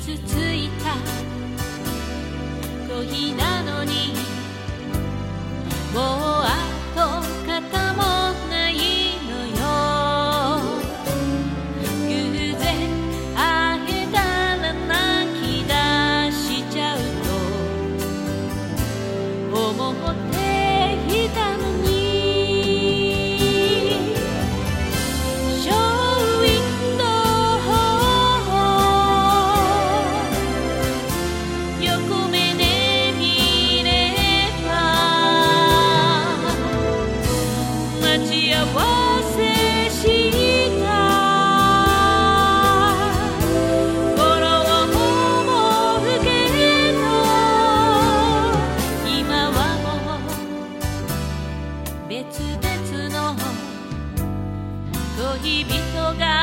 傷ついた恋なのにもう跡形もないのよ。偶然会えたら泣き出しちゃうと思っていたのに。別々の恋人が